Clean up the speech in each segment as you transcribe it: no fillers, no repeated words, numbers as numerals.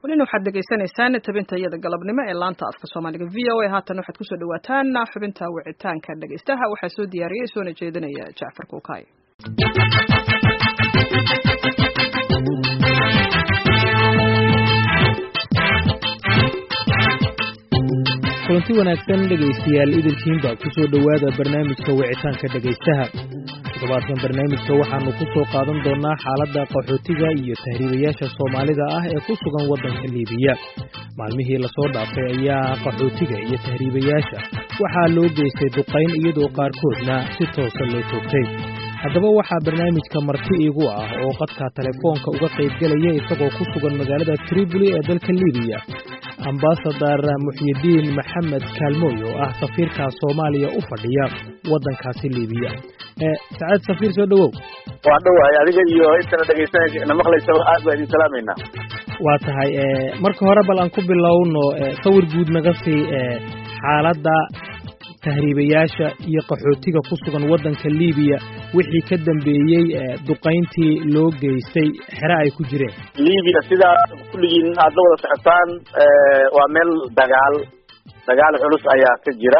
ولنا waxaad dhageysanaysaan tabinta iyada galabnimo ee laanta afka Soomaaliga VOA haatan waxaad ku soo dhawaataan xubinta wicitaanka dhageystaha waxa soo diyaariyay soo jeedinaya Jaafar Kookay kulanti wanaagsan dhageystayaal idilkiinba ku soo dhawaada barnaamijka wicitaanka dhageystaha todobaadkan barnaamijka waxaanu ku soo qaadan doonaa xaaladda qaxootiga iyo tahriibayaasha Soomaalida ah ee ku sugan waddanka Liibiya maalmihii la soo dhaafay ayaa qaxootiga iyo tahriibayaasha waxaa loo geystay duqeyn iyadoo qaarkoodna si toos ah loo toogtay haddaba waxaa barnaamijka marti iigu ah oo qadka telefoonka uga qayb galaya isagoo ku sugan magaalada Tripoli ee dalka Liibiya ambassador Muhyiddin Maxamed Kaalmooy oo ah safiirka Soomaaliya u fadhiya waddankaasi Liibiya saacad safiir soo dhawow waa dhawahay adiga iyo intana dhageysanayna maqlayso aad baan idin salaameynaa waa tahay marka hore bal aan ku bilowno sawir guud naga sii xaaladda tahriibayaasha iyo qaxootiga ku sugan waddanka Liibiya wixii ka dambeeyay duqeyntii loo geystay xira ay ku jireen Liibiya sida kulligiin aad wada socotaan waa meel dagaal culus ayaa ka jira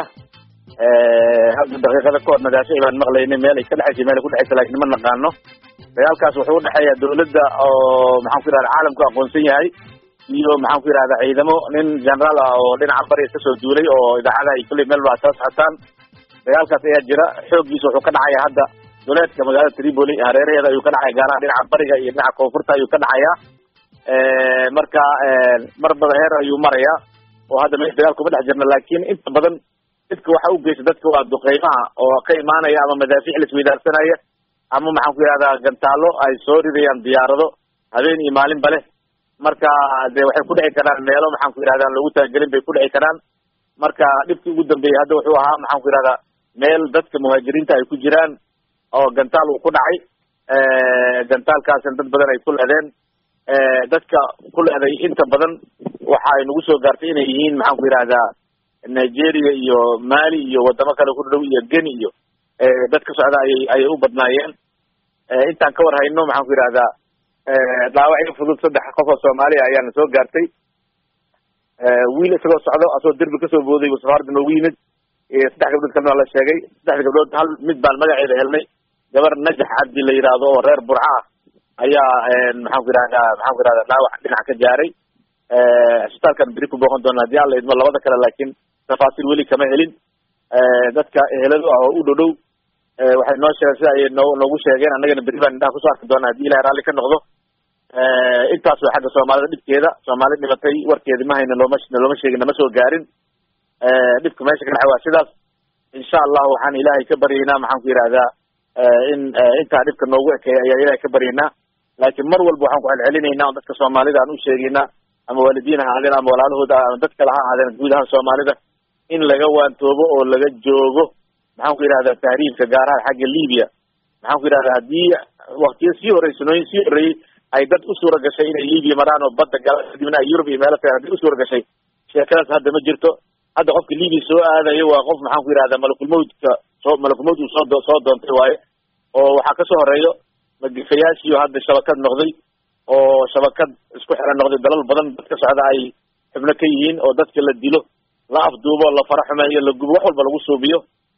hadda daqiiqada ka hor nadaashay baan maqlaynay meel ay ka dhaxaysay meel ku dhaxaysay laakiin ma naqaano dagaalkaas wuxuu u dhaxeeyaa dawladda oo maxaan ku yiraahdaa caalamku aqoonsan yahay iyo maxaan ku yiraahdaa ciidamo nin generaal ah oo dhinaca bariga ka soo duulay oo idaacadaha ay kulli meel waa soo socotaan dagaalkaas ayaa jira xooggiisa wuxuu ka dhacayaa hadda duleedka magaalada Tripoli hareeraheeda ayuu ka dhacay gaar ahaan dhinaca bariga iyo dhinaca koonfurta ayuu ka dhacayaa marka marbada heer ayuu marayaa oo hadda meel dagaal kuma dhex jirna laakiin inta badan dadka waxa u geystay dadka waa duqeymaha oo ka imaanaya ama madaafiic la isweydaarsanaya ama maxaan ku yiraahdaa gantaalo ay soo ridayaan diyaarado habeen iyo maalinba leh marka de waxay ku dhici karaan meelo maxaan ku yiraahdaa lagu taagelin bay ku dhici karaan marka dhibkii ugu dambeeyay hadda wuxuu ahaa maxaan ku yiraahdaa meel dadka muhaajiriinta ay ku jiraan oo gantaal uu ku dhacay gantaalkaasna dad badan ay ku leedeen dadka ku leeday inta badan waxa ay nagu soo gaartay inay yihiin maxaan ku yiraahdaa Nigeria iyo Mali iyo wadamo kale ku dhow iyo Guinea iyo dadka socda ayay u badnaayeen intaan ka war hayno maxaan ku yiraahdaa dhaawacyo fudud 3 qof oo Soomaali ah ayaa soo gaartay wiil isagoo socdo asoo derbi ka soo booday safarda noogu yimid 3 gabdhood kalena la sheegay 3 gabdhood hal mid baan magaceeda helnay gabar Najax Cabdi la yiraahdo oo reer Burca ayaa maxaan ku yiraahdaa dhaawac dhinac ka jaaray isbitaalkan biri ku booqan doona hadii alla idmo labada kale laakiin tafaasiil weli kama helin dadka eheladu ah oo u dhow waxay noo sheegeen sida ay noogu sheegeen annagana biri baan indhaha ku soo arki doonaa hadii Ilaahay raalli ka noqdo intaas waa xagga Soomaalida dhibkeeda Soomaali dhimatay warkeedii ma hayna looma sheegin nama soo gaarin dhibka meesha ka dhacay waa sidaas insha Allah waxaan Ilaahay ka baryaynaa maxaan ku yiraahdaa in inta dhibka noogu ekeeyay ayaa Ilaahay ka baryaynaa laakiin mar walba waxaan ku celcelinaynaa dadka Soomaalida aan u sheegaynaa ama waalidiinaha aadeen ama walaalahooda ama dadka laha aadeen guud ahaan Soomaalida in laga waantoobo oo laga joogo maxaan ku yiraahdaa tahriibka gaar ahaan xagga Liibiya maxaan ku yiraahdaa hadii waqtiyo sii horeeyay ay dad u suura gashay inay Liibiya maraan oo badda galaan kadibna ay Yurub iyo meelo kale hadii u suura gashay sheekadaas hadda ma jirto hadda qofka Liibiya soo aadayo waa qof maxaan ku yiraahdaa malakul mawt uu soo doontay waaye oo waxa ka soo horeeyo magifayaashiyo hadda shabakad noqday oo shabakad isku xiran noqday dalal badan dadka socda ay xubno ka yihiin oo dadka la dilo la afduubo la faraxumeeyo la gubo wax walba lagu suubiyo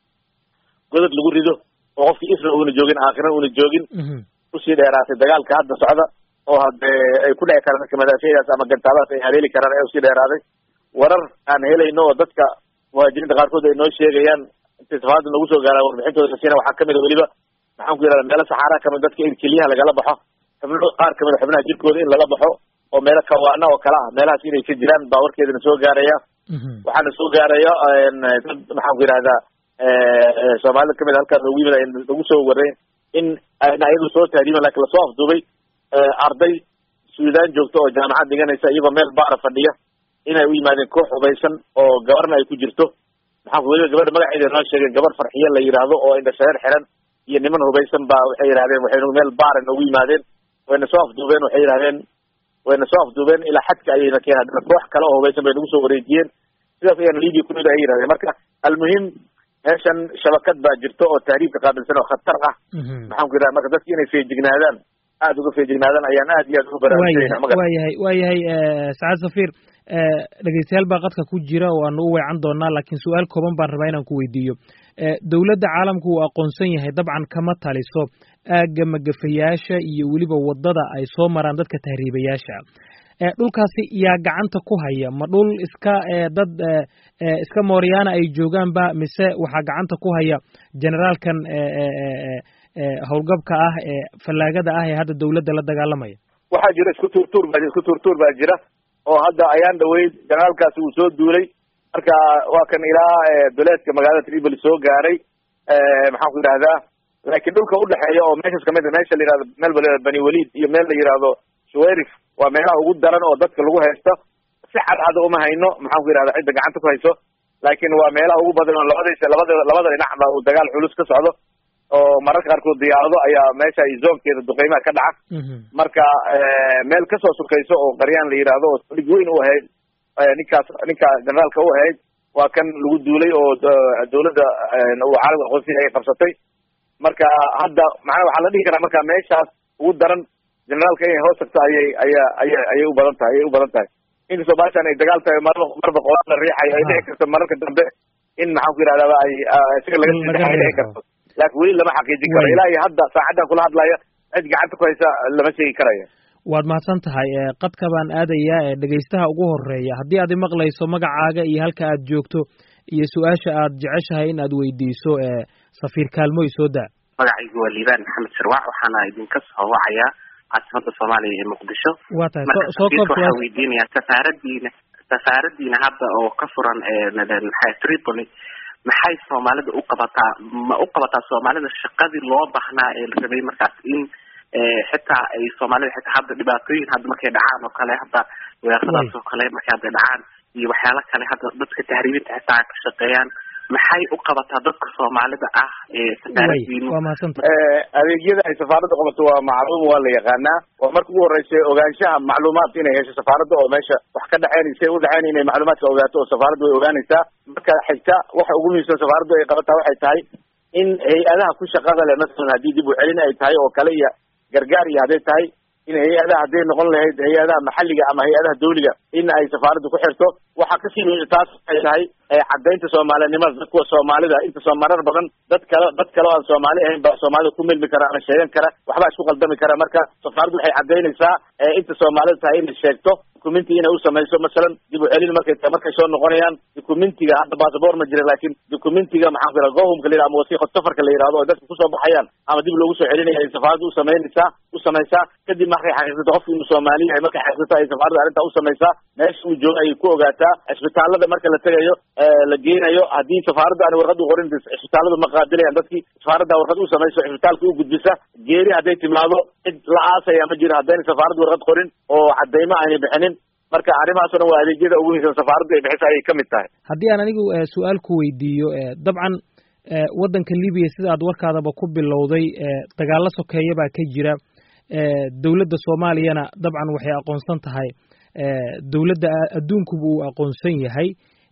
godad lagu rido oo qofkii isra uuna joogin aakhirna uuna joogin usii dheeraatay dagaalka hadda socda oo hadde ay ku dhici karaan dadka madaafiicdaas ama gantaaladas ay haleeli karaan ee usii dheeraaday warar aan helayno oo dadka muhaajiriinta qaarkood ay noo sheegayaan intay safaarada nagu soo gaaraan warbixintooda siina waxaa kamid a weliba maxaan ku yirahdaa meelo saxaara kamid dadka in keliyaha lagala baxo xubno qaar kamid a xubnaha jirkooda in lala baxo oo meelo kawaana oo kala ah meelahaas inay ka jiraan baa warkeedana soo gaaraya waxaana soo gaaraya dad maxaan ku yirahdaa Soomaalida kamid halkaas ugu yimid lagu soo waray in ayagu soo tahriiban laakiin lasoo afduubay arday Suudaan joogto oo jaamacad dhiganaysa iyagoo meel baara fadhiya inay u yimaadeen koox hubaysan oo gabarna ay ku jirto maxaan ku weliba gabadha magaceeda noo sheegay gabar Farxiye la yiraahdo oo indha shareer xiran iyo niman hubaysan baa waxay yiraahdeen waxay meel baara ugu yimaadeen wayna soo afduubeen ilaa xadka ayayna keeneen koox kale oo hubaysan bay nagu soo wareejiyeen sidaas ayaan Liibiya ku mid ay yiraahdeen marka almuhim meeshan shabakad baa jirto oo tahriibka qaabilsan oo khatar ah maxaan ku yiraahdaa marka dadka inay feejignaadaan aad uga feejignaadaan ayaan aad iyo aad ugu baraarujinayna. waayahay Sacaad Safiir, dhegeystayaal baa qadka ku jira oo aan u weecan doonaa, laakiin su-aal kooban baan rabaa inaan ku weydiiyo. Dowladda caalamku uu aqoonsan yahay dabcan kama taliso aagga magafayaasha iyo weliba waddada ay soo maraan dadka tahriibayaasha. Dhulkaasi yaa gacanta ku haya? Ma dhul iska dad iska mooryaana ay joogaanba, mise waxaa gacanta ku haya generaalkan howlgabka ah ee fallaagada ah ee hadda dawladda la dagaalamaya? waxaa jira isku tuurtuur baa jira oo hadda ayaan dhaweyd generaalkaasi uu soo duulay, marka waa kan ilaa duleedka magaalada Tripoli soo gaaray. maxaan ku yidhahdaa, laakiin dhulka udhexeeya oo meeshas kamid a meesha la yihahdo meel Bani Walid iyo meel la yihahdo Shuwayrif waa meelaha ugu daran oo dadka lagu haysto. si cad uma hayno maxaan ku yidhahdaa cidda gacanta ku hayso, laakiin waa meelaha ugu badan oo labada dhinacba uu dagaal culus ka socdo, oo mararka qaarkood diyaarado ayaa meesha ay zoonkeeda duqeymaha ka dhaca. marka meel kasoo sukayso oo qaryaan la yidhaahdo oo dhig weyn u ahayd ninka generaalka u ahayd waa kan lagu duulay oo dawladda caalamka aqoonsiga ay qabsatay. marka hadda macnaha waxaa la dhihi karaa marka meeshaas ugu daran generaalka inay hoos tagto ayay u badan tahay inkastoo baashaan ay dagaal tahay marba qolaan la riixayo ay dhici karto mararka dambe in maxaan ku yidhahdaa ay isaga laga sii dhici karto, laakiin weli lama xaqiijin karo. ilaa iyo hadda saacaddan kula hadlaya cid gacanta ku haysa lama sheegi karayo. waad mahadsan tahay. qadka baan aadayaa dhegeystaha ugu horeeya. haddii aad imaqlayso magacaaga iyo halka aad joogto iyo su-aasha aad jeceshahay in aad weydiiso Safiir Kaalmoy soo daa. magacaygu waa Liibaan Maxamed Sirwac, waxaana idinka soo wacayaa caasimada Soomaaliya ee Muqdisho. waa tahay soo koob waxaan weydiinayaa safaaradiina hadda oo ka furan Tripoli maxay Soomaalida u qabataa Soomaalida shaqadii loo baahnaa ee la rabay markaas in xitaa ay Soomaalida xitaa hadda dhibaatooyin hadda markay dhacaan oo kale, hadda weeraradaas oo kale markay hadda dhacaan iyo waxyaalo kale hadda dadka tahriibinta xitaa ka shaqeeyaan, maxay u qabataa dadka Soomaalida ah ee safaaradiinu? adeegyada ay safaaradda qabato waa macluum, waa la yaqaanaa. waa marka ugu horreysay ogaanshaha macluumaad inay hesho safaaradda oo meesha wax ka dhexeynaysa u dhexeyn inay macluumaadka ogaato oo safaaradda way ogaanaysaa. marka xigta waxa ugu muhiimsan safaaraddu ay qabataa waxay tahay in hay-adaha ku shaqada leh, masalan haddii dib u celin ay tahay oo kale iyo gargaar iyo hadday tahay in hay-adaha hadday noqon lahayd hay-adaha maxalliga ama hay-adaha dawliga in ay safaaraddu ku xirto. waxaa kasii muhiim taas ay tahay caddaynta soomaalinimada kuwa Soomaalida inta marar badan dad kale oo aan Soomaali ahayn baa Soomaalida ku milmi kara ama sheegan kara, waxbaa isku qaldami kara. marka safaaraddu waxay caddaynaysaa inta Soomaalida tahay inay sheegto documenti inay u samayso. masalan dib u celin markay soo noqonayaan documentiga hadda basaboor ma jira, laakiin documentiga maxaan ku yidhahda gohumka la yidhahdo ama wasiiqo safarka la yidhahdo oo dadka kusoo baxayaan ama dib loogu soo celinaya ay safaaraddu u samaysaa. kadib markay xaqiiqsato qofki inuu Soomaali yahay, markay xaqiiqsato ay safaaradda arrintaa u samaysaa. meesha uu joogo ayay ku ogaataa. cisbitaalada marka la tegayo la geenayo, haddii safaaradda aan warqad u qorin cisbitaaladu ma qaabilayaan dadkii. safaaradda warqad u samayso cisbitaalka u gudbisa. geeri hadday timaado cid la aasaya ma jiro haddayna safaaradda warqad qorin oo caddaymo aanay bixinin. marka arrimahaasoo dhan waa adeegyada ugu muhiimsan safaaraddu ay bixisa ayay kamid tahay. haddii aan anigu su-aal ku weydiiyo, dabcan waddanka Libiya sida aad warkaadaba ku bilowday dagaalo sokeeya baa ka jira. dawladda Soomaaliyana dabcan waxay aqoonsan tahay dawladda adduunkuba uu aqoonsan yahay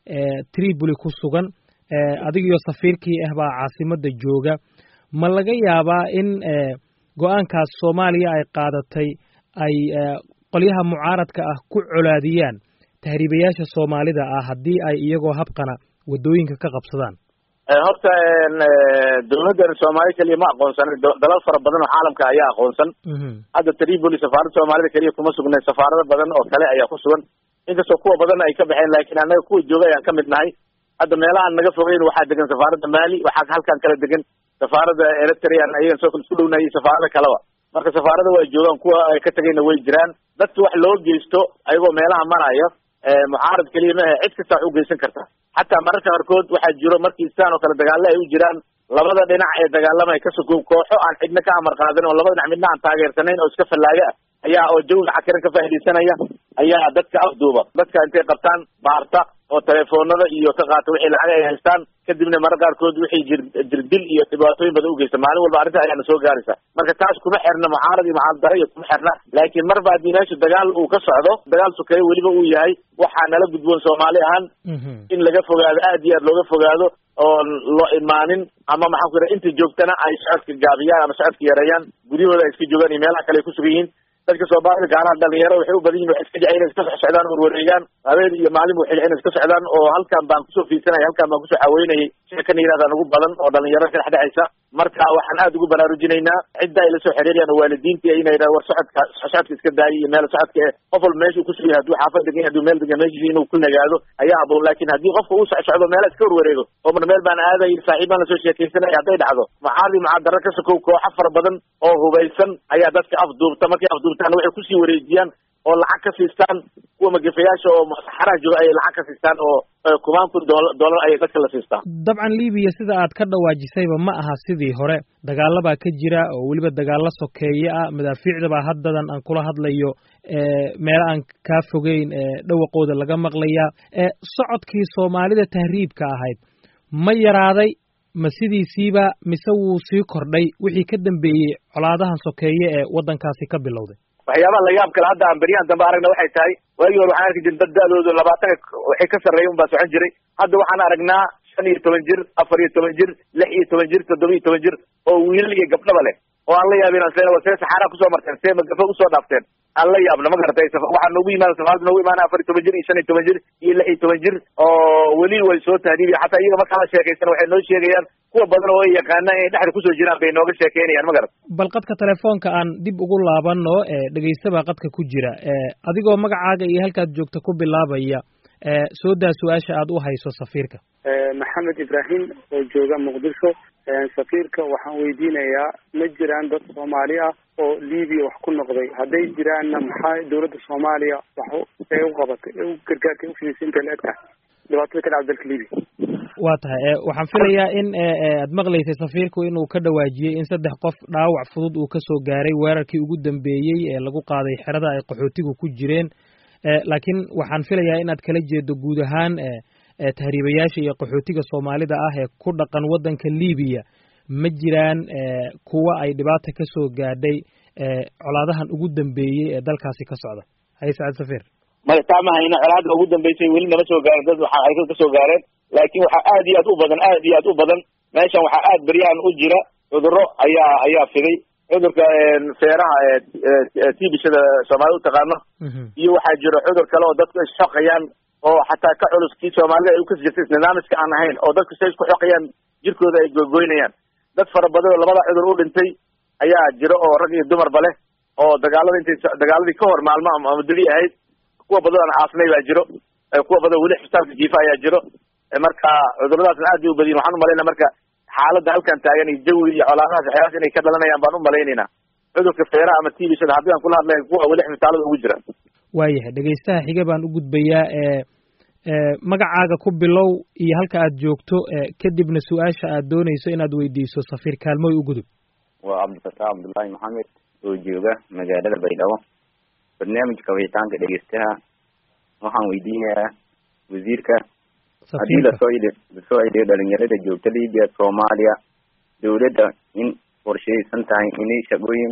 Tripoli ku sugan. adigiyo safiirkii baa caasimadda jooga. ma laga yaabaa in go-aankaas Soomaaliya ay qaadatay ay qolyaha mucaaradka ah ku colaadiyaan tahriibayaasha Soomaalida ah haddii ay iyagoo habqana wadooyinka ka qabsadaan? horta dawladda Soomaaliya kaliya ma aqoonsan, dalal fara badan oo caalamka ayaa aqoonsan. hadda Tripoli safaaradda Soomaalida kaliya kuma sugnay, safaarado badan oo kale ayaa ku sugan, inkastoo kuwa badan ay ka baxeen, laakiin annaga kuwa jooga ayaan kamid nahay. hadda meelahaan naga fogeyn waxaa degan safaaradda Mali, waxaa halkan kala degan safaaradda Eritrea, ayagan soo kale isku dhownayay safaarada kaleba. marka safaarada way joogaan, kuwa ay ka tagayna way jiraan. dadka wax loo geysto ayagoo meelaha marayo mucaarad keliya maaha, cid kasta wax u geysan karta. xataa mararka qaarkood waxaa jiro markii istaan oo kale dagaalo ay u jiraan, labada dhinac ee dagaalamay ka soo kooxo aan cidna ka amar qaadan oo labada dhinac midna aan taageersanayn oo iska fallaaga ayaa oo jawiga cakiran ka faa'iideysanaya ayaa dadka afduuba. dadka intay qabtaan baarta oo telefoonada iyo ka qaata wixii lacag ay haystaan, kadibna mararka qaarkood wixii jirdil iyo dhibaatooyin badan u geysta. maalin walba arrinta ayaana soo gaaraysa. marka taas kuma xirna mucaarad iyo mucaarad dare iyo kuma xirna, laakiin marba haddii meesha dagaal uu ka socdo, dagaal sukeeyo weliba uu yahay, waxaa nala gudboon Soomaali ahaan in laga fogaado, aad iyo aad looga fogaado oo loo imaanin ama maxaan ku yidhaha inta joogtana ay socodka gaabiyaan ama socodka yareeyaan guryahooda ay iska joogaan iyo meelaha kale ay ku sugan yihiin dadka Soomaalida gaar ahaan dhalinyaro waxay u badan yihiin waxay iska jecel inay iska socdaan warwareegaan habeen iyo maalin waxay inay iska socdaan oo halkan baan kusoo fiirsanay halkan baan kusoo caawinayay sheekan yiraahdan ugu badan oo dhalinyaro ka dhexdhexaysa marka waxaan aad ugu baraarujinaynaa cidda ay la soo xiriirayaan waalidiinta inay yiraahdaan war socodka iska daayay iyo meel socodka qof walba meesha uu ku sugan yahay hadduu xaafad degan hadduu meel degan meeshiisa inuu ku nagaado ayaa aboon laakiin haddii qofka uu socdo meel iska warwareego oo mar meel baan aaday saaxiibaan la soo sheekaysanay hadday dhacdo macadaro ka sokow koox fara badan oo hubaysan ayaa dadka afduubta markay afduubtaan waxay kusii wareejiyaan oo lacag ka siistaan kuwa magafayaasha oo saxaraha jooga ay lacag ka siistaan oo kumaan kun dollar ay dadka la siistaan dabcan Liibiya sida aad ka dhawaajisayba ma aha sidii hore dagaalaba ka jira oo waliba dagaalo sokeeye ah madaafiicda haddadan aan kula hadlayo meel aan ka fogeyn dhawaqooda laga maqlaya socodkii Soomaalida tahriibka ahayd ma yaraaday ma sidiisiiba mise wuu sii kordhay wixii ka dambeeyay colaadahan sokeeye ee wadankaasi ka bilowday waxyaabaha la yaab kale hadda aan beryahan dambe aragna waxay tahay waagii hore waxaan arki jiray dad da'doodu 20 waxay ka sarreeyeen unbaa socon jiray hadda waxaan aragnaa 15 jir 14 jir 16 jir 17 jir oo wiilal iyo gabdhaba leh oo aan la yaabin asleena wasee saxara kusoo marteen see magafa usoo dhaafteen aan la yaabna ma garatay waxaa noogu yimaada Soomaalida noogu imaana 14 jir iyo 15 jir iyo 16 jir oo weli way soo tahriibi xataa iyaga marka la sheekaysan waxay noo sheegayaan kuwa badan oo ay yaqaanaan inay dhexda kusoo jiraan bay nooga sheekeynayaan ma garat bal qadka telefoonka aan dib ugu laabano dhageystaba qadka ku jira adigoo magacaaga iyo halkaad joogto ku bilaabaya soo daa su'aasha aad u hayso safiirka Maxamed Ibrahim oo jooga Muqdisho safiirka waxaan weydiinayaa ma jiraan dad Soomaali ah oo Liibiya wax ku noqday hadday jiraanna maxay dawladda Soomaaliya wax ay u qabatay u gargaartay u fiisin dalka dhibaatada ka dhacday dalka Liibiya waa tahay waxaan filayaa in aad maqlaysay safiirku inuu ka dhawaajiyay in 3 qof dhaawac fudud uu ka soo gaaray weerarkii ugu dambeeyay ee lagu qaaday xerada ay qaxootigu ku jireen laakiin waxaan filayaa inaad kala jeedo guud ahaan tahriibayaasha iyo qaxootiga Soomaalida ah ee ku dhaqan wadanka Liibiya ma jiraan kuwa ay dhibaato ka soo gaadhay colaadahan ugu dambeeyay ee dalkaasi ka socda hay Saad Safiir ma taamahayna colaadda ugu dambeysay weli nama soo gaarin dad waxa ay ka soo gaareen laakiin waxa aad iyo aad u badan meeshan waxa aad bariyaan u jira cudurro ayaa fiday cudurka feeraha tiibishada Soomaalidu u taqaano iyo waxa jira cudur kale oo dadku shaqayaan oo xataa ka culuskii Soomaalida ay u ka jirtay nidaamka aan ahayn oo dadku say isku xoqayaan jirkooda ay gogoynayaan dad fara badan oo labada cudur u dhintay ayaa jira oo rag iyo dumarba leh oo dagaaladii ka hor maalmo ama muddo ahayd kuwa badan caafimay baa jiro kuwa badan weli xisabka jiifa ayaa jiro marka cuduradaas aad u badin waxaan u maleynaa marka xaaladda halkan taagan iyo jawi iyo colaadahaas waxyaalahaas inay ka dhalanayaan baan u maleynaynaa cudurka feeraha ama tiibishada haddii aan kula hadlay kuwa weli xisbitaalada ugu jira waayahay dhegaystaha xiga baan u gudbayaa magacaaga ku bilow iyo halka aad joogto kadibna su'aasha aad doonayso inaad weydiiso safiir kaalmooy u gudub waa Cabdifataax Cabdullaahi Maxamed oo jooga magaalada Baydhabo barnaamijka wicitaanka dhegeystaha waxaan weydiinayaa wasiirka haddii lasoo idiyo dhalinyarada joogta Liibiya Soomaaliya dawladda in qorsheysan tahay inay shaqooyin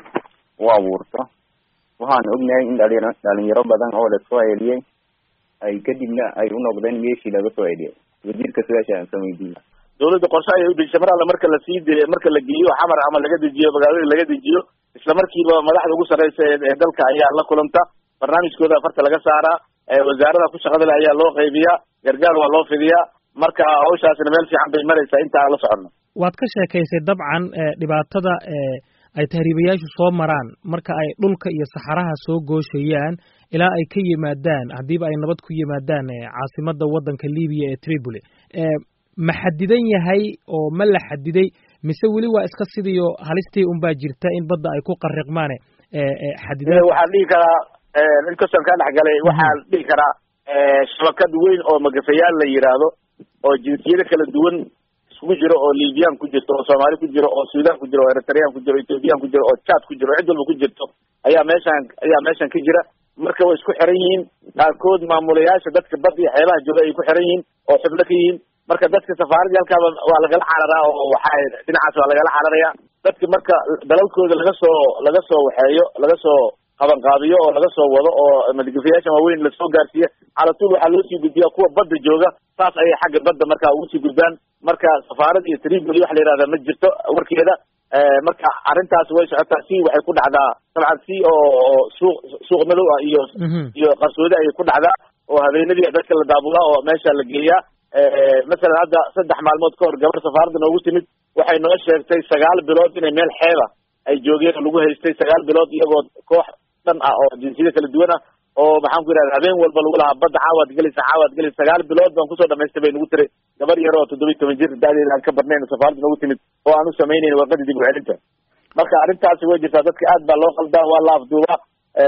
u abuurto waxaan ognahay in dhalinyaro badan oo lasoo celiyay ay kadibna ay u noqdeen meeshii laga soo celiyay wasiirka su'aasha aan soo weydiinay dawladda qorshe ayay u dejisay mar alla marka la geeyo xamar ama laga dejiyo magaalada laga dejiyo isla markiiba madaxda ugu sarreysa ee dalka ayaa la kulanta barnaamijkooda farta laga saaraa wasaarada ku shaqada leh ayaa loo qaybiyaa gargaar waa loo fidiyaa marka hawshaasina meel fiican bay maraysaa inta aan la soconno waad ka sheekaysay dabcan dhibaatada ay tahriibayaashu soo maraan marka ay dhulka iyo saxaraha soo gooshayaan ilaa ay ka yimaadaan haddiiba ay nabad ku yimaadaan caasimadda waddanka Liibiya ee Tripoli ma xadidan yahay oo ma la xadiday mise weli waa iska sidiyo halistii unbaa jirta in badda ay ku qariqmaan xadidan waxaan dhihi karaa inkastoo ka dhexgalay waxaan dhihi karaa shabakad weyn oo magafayaal la yiraahdo oo jinsiyada kala duwan isku jiro oo Liibiyaan ku jirto oo Soomaali ku jiro oo Suudaan ku jiro oo Eritrean ku jiro Ethiopian ku jiro oo Chad ku jiro cid walba ku jirto ayaa meeshan ka jira marka way isku xiran yihiin qaarkood maamulayaasha dadka badda iyo xeebaha jooga ay ku xiran yihiin oo xubno ka yihiin marka dadka safaaradda halkaaba waa lagala cararaa oo dhinacaas waa lagala cararaya dadka marka dalalkooda laga soo waxeeyo laga soo qabanqaabiyo oo laga soo wado oo madgafayaasha waaweyn lasoo gaarsiiya calatuul waxaa loo sii gudbiyaa kuwa badda jooga saas ayay xagga badda marka ugu sii gudbaan marka safaarad iyo triboli waxa la yihahdaa ma jirto warkeeda marka arrintaas way socotaa si waxay ku dhacdaa dabcan si oo suuq madow ah iyo qarsoodi ayay ku dhacdaa oo habeenadii dadka la daabulaa oo meesha la geeyaa masalan hadda 3 maalmood ka hor gabar safaaradda noogu timid waxay noo sheegtay 9 bilood inay meel xeeba ay joogeen oo lagu haystay 9 bilood iyagoo koox dhan ah oo jinsiyada kala duwan ah oo maxaan ku yidhahda habeen walba lagu lahaa badda caawaad gelaysa 9 bilood baan kusoo dhamaystay bay nagu tiray gabar yar oo 17 jir da'deeda aan ka badnayn safaaradda noogu timid oo aan u samaynayn warqadii dib u celinta marka arrintaasi way jirtaa dadka aad baa loo qaldaa waa la afduubaa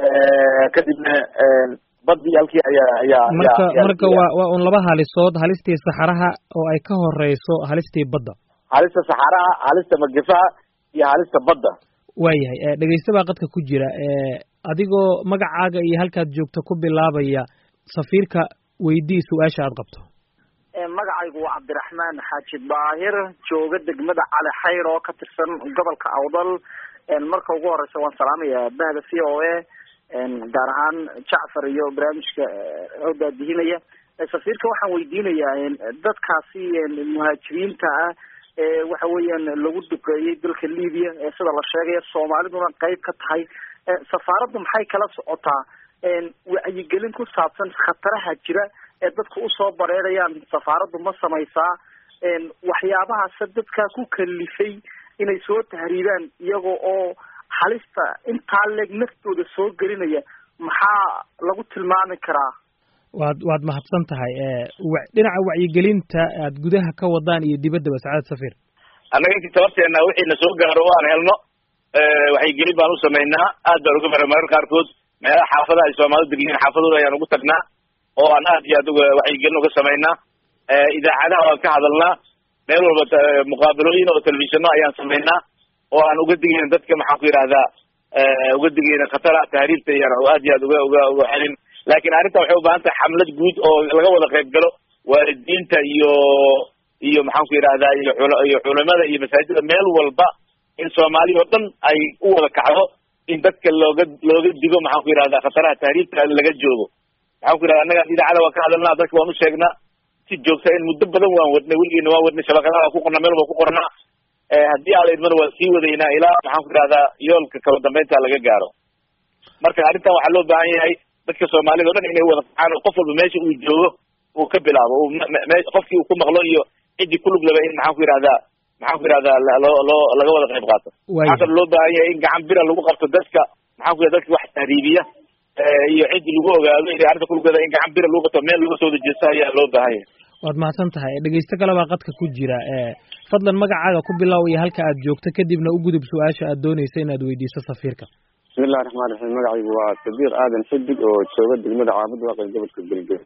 kadibna badii halkii marka waa un laba halisood halistii saxaraha oo ay ka horeyso halistii badda halista saxaraha halista magafaha iyo halista badda waayahay dhegeysta baa qadka ku jira adigoo magacaaga iyo halkaad joogto ku bilaabaya safiirka weydii su-aasha aad qabto magacaygu waa cabdiraxmaan xaaji daahir jooga degmada cali xayr oo ka tirsan gobolka awdal marka ugu horeysa waan salaamaya bahda v o a gaar ahaan jacfar iyo barnaamijka oo daadihinaya safiirka waxaan weydiinayaa dadkaasi muhaajiriinta ah waxa weeyaan lagu duqeeyey dalka Liibiya sida la sheegay Soomaaliduna qayb ka tahay safaaraddu maxay kala socotaa wacyigelin ku saabsan khataraha jira ee dadku u soo bareerayaan safaaraddu ma samaysaa waxyaabahaas dadka ku kalifay inay soo tahriibaan iyagoo oo halista intaa leeg naftooda soo gelinaya maxaa lagu tilmaami karaa waad mahadsan tahay dhinaca wacyigelinta aad gudaha ka wadaan iyo dibaddaba sacaad safir annaga intii tabarteena wixii na soo gaaro oo aan helno wacyigelin baan u samaynaa aad baan uga maray marar qaarkood meelaha xaafadaha ay Soomaalidu degan xaafadooda ayaan ugu tagnaa oo aan aad iyo aad uga wacyigelin uga samaynaa idaacadaha waan ka hadalnaa meel walba muqaabalooyin oo telefishinno ayaan samaynaa oo aan uga digayna dadka maxaan ku yidhahdaa uga digayna khatara tahriibta iyo oo aad iyo aad uga xelin laakiin arrinta waxay u baahan tahay xamlad guud oo laga wada qayb galo waalidiinta iyo maxaan ku yidhahdaa iyo culimada iyo masaajida meel walba in Soomaaliya oo dhan ay u wada kacdo in dadka looga digo maxaan ku yidhahdaa khataraha tahriibta laga joogo maxaan ku yidhahdaa annaga idaacada waan ka hadalnaa dadka waan u sheegnaa si joogta in muddo badan waan wadnay weligeena waan wadnay shabakadaha ku qornaa meel walba ku qornaa haddii aan la idmana waan sii wadaynaa ilaa maxaan ku yidhahdaa yoolka kala dambeynta laga gaaro marka arrintan waxaa loo baahan yahay dadka Soomaalida oo dhan inay wada kacaan oo qof walba meesha uu joogo uu ka bilaabo qofkii uu ku maqlo iyo cidii ku lug laba in maxaan ku yidhahdaa laga wada qayb qaato waxaa loo baahan yahay in gacan bira lagu qabto dadka maxaan ku yidhahdaa dadka wax tahriibiya iyo cidii lagu ogaado inay arrinta ku lug leedahay in gacan bira lagu qabto meel laga soo dejisto ayaa loo baahan yahay waad mahadsan tahay dhegeysto kale baa qadka ku jira fadlan magacaaga ku bilow iyo halka aad joogto kadibna u gudub su-aasha aad doonaysa inaad weydiiso safiirka bismillahi raxmaani raxiim magacaygu waa Sabiir Aadan Xidig oo jooga degmada Caabud Waaqi gobolka Galgaduud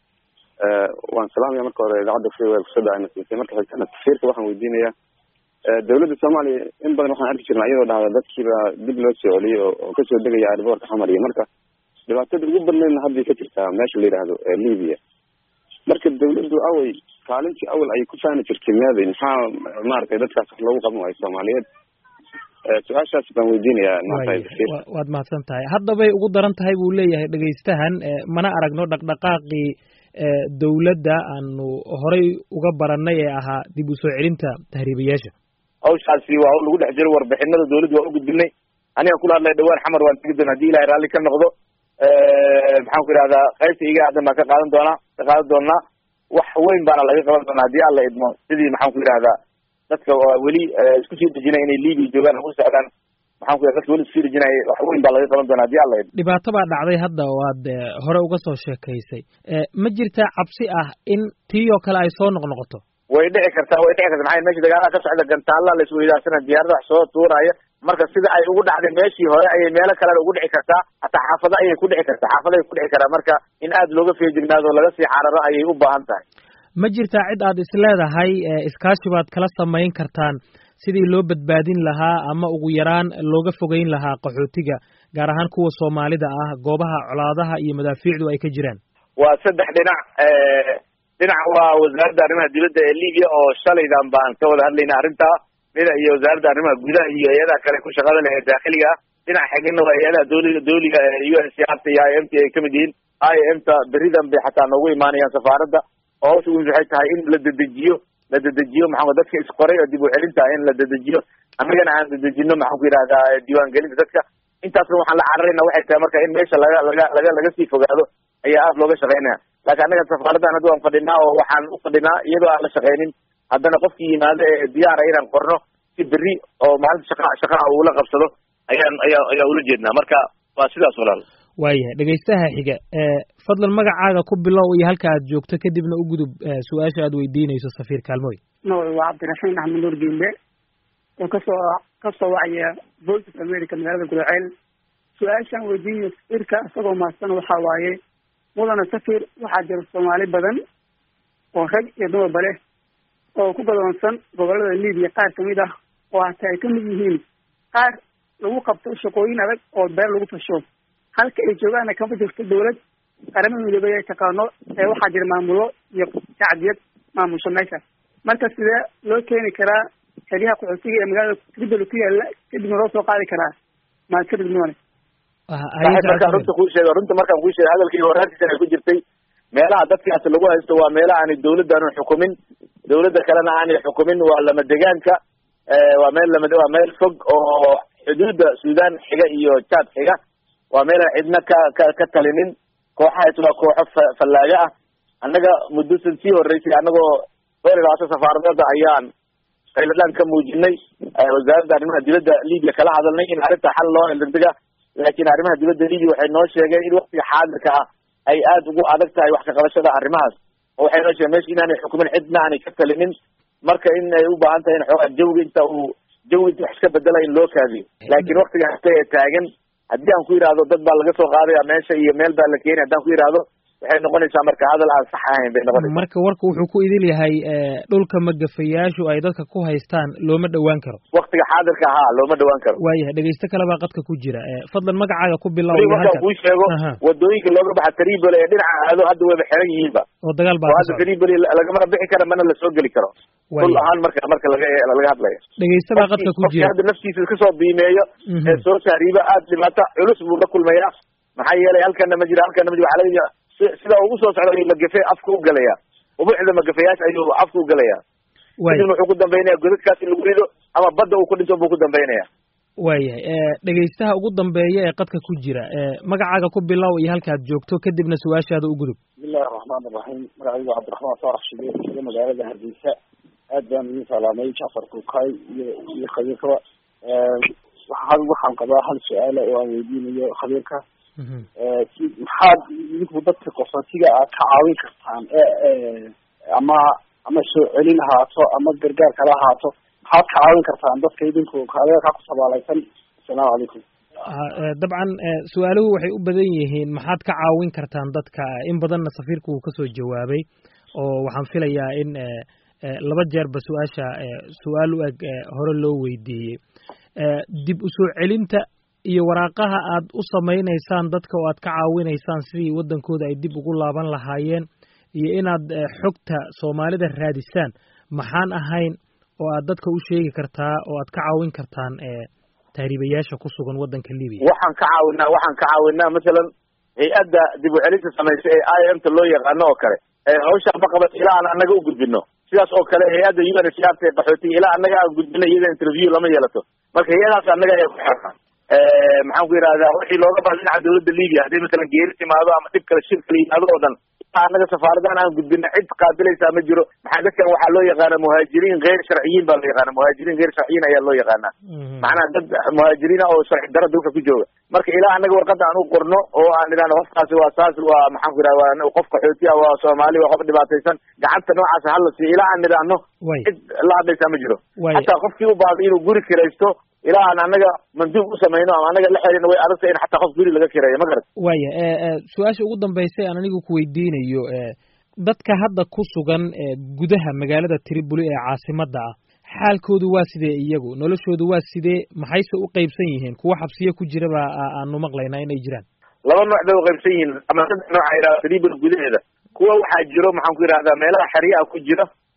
waan salaamaya marka hore idaacadda freeway ku soo dhawaanaysa marka xigtana safiirka waxaan weydiinayaa dawladda Soomaaliya in badan waxaan arki jirnaa iyadoo dhahda dadkiiba dib loo soo celiyay oo ka soo degaya airport xamar iyo marka dhibaatada ugu badnayn hadda ka jirtaa meesha la yiraahdo Liibiya marka dawladdu away kaalintii awal ay ku faani jirtay meeday maxaa maartay dadkaas loogu qaban waayo Soomaaliyeed su-aashaas baan weydiinayaa waad mahadsan tahay haddabay ugu daran tahay buu leeyahay dhegaystahan mana aragno dhaqdhaqaaqii dawladda aanu horay uga baranay ee ahaa dib u soo celinta tahriibayaasha hawshaasi waa lagu dhex jiro warbixinada dawladdu waa u gudbinay aniga kula hadlay dhawaan xamar waan tegi doonaa haddii ilaahay raalli ka noqdo maxaan ku yidhahdaa qaybta iga aadan baan ka qaadan doonaa wax weyn baana laga qaban doonaa haddii alla idmo sidii maxaan ku yidhahdaa dadka weli isku sii dejinaya inay Liibiya joogaan ugu socdaan maxaan ku yidhahdaa dadka weli isku sii dejinaya wax weyn baa laga qaban doonaa haddii alla idmo dhibaato baa dhacday hadda waad hore uga soo sheekaysay ma jirtaa cabsi ah in tii oo kale ay soo noqnoqoto way dhici kartaa maxaa meesha dagaalaha ka socda gantaalla la isweydaarsanaa diyaarada wax soo tuuraya marka sida ay ugu dhacday meeshii hore ayay meelo kalena ugu dhici kartaa hataa xaafada ayay ku dhici kartaa marka in aad looga feejignaado laga sii cararo ayay u baahan tahay ma jirtaa cid aad isleedahay iskaashi baad kala samayn kartaan sidii loo badbaadin lahaa ama ugu yaraan looga fogeyn lahaa qaxootiga gaar ahaan kuwa Soomaalida ah goobaha colaadaha iyo madaafiicdu ay ka jiraan waa saddex dhinac waa wasaaradda arrimaha dibadda ee Liibiya oo shalaydan baan ka wada hadlaynaa arrintaa iyo wasaaradda arrimaha gudaha iyo hay'adaha kale ku shaqada leh ee daakhiliga dhinaca xigana waa hay-adaha dawliga UNHCR iyo IMT ay kamid yihiin. IMT beridan bay xataa noogu imaanayaan safaaradda. Hoos ugu waxay tahay in la dedejiyo maxaa dadka isqoray oo dib u celinta in la dedejiyo, annagana aan dedejino maxaan ku yidhahdaa diiwaangelinta dadka. intaasna waxaan la cararayna waxay tahay marka in meesha laga sii fogaado ayaa aada looga shaqeynaya. laakiin annaga safaaraddan hadda waan fadhinaa oo waxaan u fadhinaa iyadoo aan la shaqeynin, haddana qofkii yimaado ee diyaara inaan qorno si berri oo maalinta shaqaha uu la qabsado ayaa ula jeednaa. marka waa sidaas walaal. waayahay dhegaystaha xiga fadlan magacaaga ku bilow iyo halka aad joogto kadibna u gudub su-aasha aad weydiinayso safiir kaalmooy. waa cabdiraxiin axmed nuur geembe oo kasoo wacaya voice of America magaalada Gurceel. su-aashaan weydiinayo safiirka isagoo mahadsan waxaa waaye mudane safiir, waxaa jira Soomaali badan oo rag iyo dumarba leh oo ku badoonsan gobolada Liibiya qaar kamid ah oo hata ay kamid yihiin qaar lagu qabto shaqooyin adag oo beer lagu fasho, halka ay joogaana kama jirto dawlad qaramada midoobay ay taqaano waxaa jira maamulo iyo shacbiyad maamusha meesha. marka sidee loo keeni karaa xeryaha qaxootiga ee magaalada Tripoli ku yaala kadibna loo soo qaadi karaa maalkadibnoone? runta markaan kuu sheego hadalkii horaantiisa ay ku jirtay, meelaha dadkaasi lagu haysto waa meelaha aanay dawladda aanu xukumin, dawladda kalena aanay xukumin, waa lama degaanka, waa meel fog oo xuduudda Suudaan xiga iyo Chad xiga, waa meel aan cidna ka talinin. kooxahaas waa kooxo fallaaga ah. annaga muddosan sii horeysay annagoo dhowr safaaradoodda ayaan qayladhaan ka muujinay, wasaaradda arrimaha dibadda Liibiya kala hadalnay in arrinta xal loo helo degdeg ah. laakiin arrimaha dibadda Liibiya waxay noo sheegeen in waqtiga xaadirka ah ay aada ugu adag tahay wax ka qabashada arrimahaas, oo waxay noo sheegeen meesha inaanay xukumin, cidna aanay ka talinin, marka in ay u baahan tahay in xoogaa jawiga wax iska bedela in loo kaadiyo. laakiin waqtiga hasta ee taagan, haddii aan ku yidhaahdo dad baa laga soo qaadaya meesha iyo meel baa la keenay, haddaan ku yidhaahdo waxay noqonaysaa marka hadal aan sax ahayn bay noqonaysaa. marka warka wuxuu ku idil yahay dhulka magafayaashu ay dadka ku haystaan looma dhawaan karo waqtiga xaadirka ahaa, looma dhawaan karo. waayahay dhegaysto kale baa qadka ku jira, fadlan magacaaga ku bilow. markaan kuu sheego wadooyinka looga baxa Tripoli ee dhinaca aado hadda wayba xiran yihiinba, oo dagaal baa hadda Tripoli lagamana bixi kara mana la soo geli karo dhul ahaan marka laga hadlayo. dhegaysto baa qadka ku jira, hadda naftiisa iska soo biimeeyo ee soo saariiba aada dhibaato culus buu la kulmaya. maxaa yeelay halkana ma jiro waxaa laga sida ugu soo socda ayuu magafe afka u galaya, ubuuxda magafayaasha ayuu afka u galaya. kadibna wuxuu ku dambeynaya godadkaas in lagu rido ama badda uu ku dhinto buu ku dambeynaya. waayahay dhegaystaha ugu dambeeya ee qadka ku jira, magacaaga ku bilow iyo halkaad joogto kadibna su-aashaada u gudub. bismillahi raxmaan iraxiim. magacaygu cabdiraxmaan faarax shige magaalada Hargeysa. aad baan idin salaamay Jacfar Kuukay iyo khabiirkaba. waxaan qabaa hal su-aala oo aan weydiinayo khabiirka. maxaad idinku dadka qaxootiga aad ka caawin kartaan ama soo celin ahaato ama gargaar kala ahaato, maxaad ka caawin kartaan dadka idinku kaaga ku sabaalaysan? assalaamu calaykum. dabcan su-aaluhu waxay u badan yihiin maxaad ka caawin kartaan dadka. in badanna safiirku uu kasoo jawaabay, oo waxaan filayaa in laba jeerba su-aal u eg hore loo weydiiyey. dib u soo celinta iyo waraaqaha aad u samaynaysaan dadka oo aad ka caawinaysaan sidii waddankooda ay dib ugu laaban lahaayeen, iyo inaad xogta Soomaalida raadisaan, maxaan ahayn oo aad dadka u sheegi kartaa oo aad ka caawin kartaan tahriibayaasha ku sugan waddanka Liibiya? waxaan ka caawinaa masalan hay-adda dib u celinta samaysa ee IMT loo yaqaano oo kale, hawshaan ma qabat ilaa aan annaga u gudbino. sidaas oo kale hay-adda UNHCR ee qaxootiga ilaa annaga aan gudbino iyada interview lama yeelato. marka hay-adaas annaga ayaa ku xirnaa. maxaan ku yidhahdaa wixii looga baahdo dhinaca dawladda Liibiya hadday masalan geeri timaado ama dhib kale shir kale yimaado oo dhan, annaga safaaradan aan gudbina cid qaabilaysaa ma jiro. maxaa dadkan waxaa loo yaqaana muhaajiriin geyr sharciyiin baa loo yaqaana, muhaajiriin geyr sharciyiin ayaa loo yaqaanaa. macnaha dad muhaajiriina oo sharci daro dalka ku jooga. marka ilaa annaga warqadda aan u qorno oo aan idhahno qofkaasi waa saas, waa maxaan ku yidhahda waa qof qaxooti ah, waa Soomaali, waa qof dhibaataysan, gacanta noocaas hala siiyo, ilaa aan idhahno cid la hadlaysaa ma jiro. hataa qofkii u baahday inuu guri kiraysto ilaa aan annaga manduub u samayno ama annaga la xerino way adagtay in xataa qof guri laga kireeyo, ma garat. waaya su-aasha ugu dambaysay aan anigu ku weydiinayo, dadka hadda ku sugan gudaha magaalada Tripoli ee caasimadda ah, xaalkoodu waa sidee? iyagu noloshoodu waa sidee? maxayse u qaybsan yihiin? kuwa xabsiyo ku jiraba aanu maqlaynaa inay jiraan. laba nooc bay u qaybsan yihiin ama saddex nooc ay yidhahda Tripoli gudaheeda. kuwa waxaa jiro maxaan ku yidhahdaa meelaha xeryaha ku jira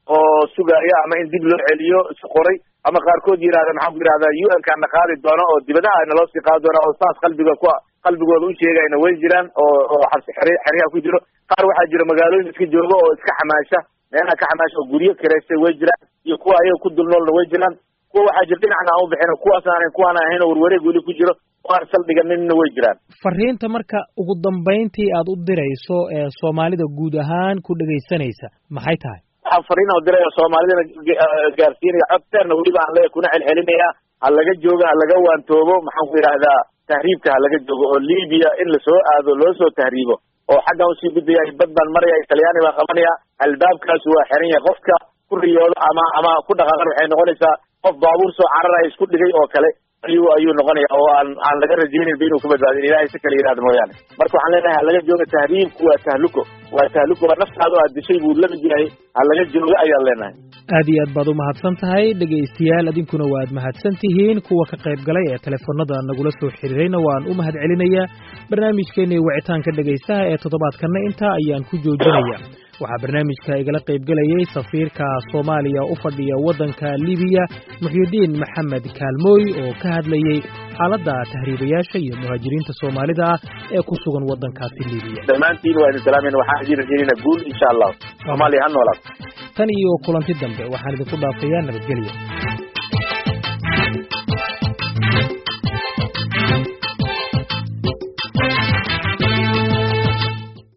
oo sugaya ama in dib loo celiyo isu qoray ama qaarkood yidhahda maxaan ku yidhahdaa UN-kana qaadi doono oo dibadaha naloo sii qaadi doono oo saas qalbigooda u sheegayna way jiraan oo xabsi xeryaha ku jiro. qaar waxaa jira magaalooyin iska jooga oo iska xamaasha meelaha ka xamaasha oo guryo kireystay way jiraan iyo kuwa ayaga ku dul noolna way jiraan. kuwa waxaa jira dhinacna aan u bixin kuwaas aanan kuwaan ahayn oo warwareeg weli ku jiro oo aan saldhiganinna way jiraan. fariinta marka ugu dambayntii aad u dirayso ee soomaalida guud ahaan ku dhegaysanaysa maxay tahay? waxaan fariin u diraya soomaalidana gaarsiinaya codteerna weliba aan leeyahay kuna celcelinaya ha laga joogo ha laga waantoobo maxaan ku yidhahdaa tahriibka ha laga joogo oo Liibiya in lasoo aado loo soo tahriibo oo xaggan usii gudbaya bad baan maraya Talyaani baan qabanaya albaabkaas waa xiran yahay qofka ku riyoodo ama ku dhaqaaqan waxay noqonaysaa qof baabuur soo cararaya isku dhigay oo kale ayuu noqonaya oo aan laga rajaynin inuu ku badbaadin ilaahay si kale yiraahdo mooyaane. marka waxaan leenahay ha laga joogo tahriibku waa tahluko waa naftaadu aad dishay buu la mid yahay ha laga joogo ayaan leenahay. aad iyo aad baad u mahadsan tahay dhegaystayaal idinkuna waad mahadsan tihiin kuwa ka qayb galay ee telefoonada nagula soo xiriirayna waan u mahad celinayaa. barnaamijkeennii wicitaanka dhegaystaha ee toddobaadkanna intaa ayaan ku joojinaya. waxaa barnaamijka igala qayb galayay safiirka Soomaaliya u fadhiya waddanka Liibiya Muxyidiin Maxamed Kaalmooy oo ka hadlayay xaaladda tahriibayaasha iyo muhaajiriinta Soomaalida ah ee ku sugan waddankaasi Liibiya. dhammaantiin waa idin salaamayna waxaan idin rajaynaynaa guul insha Allah. Soomaaliya ha noolaato. tan iyo kulanti dambe waxaan idinku dhaafayaa nabadgelyo.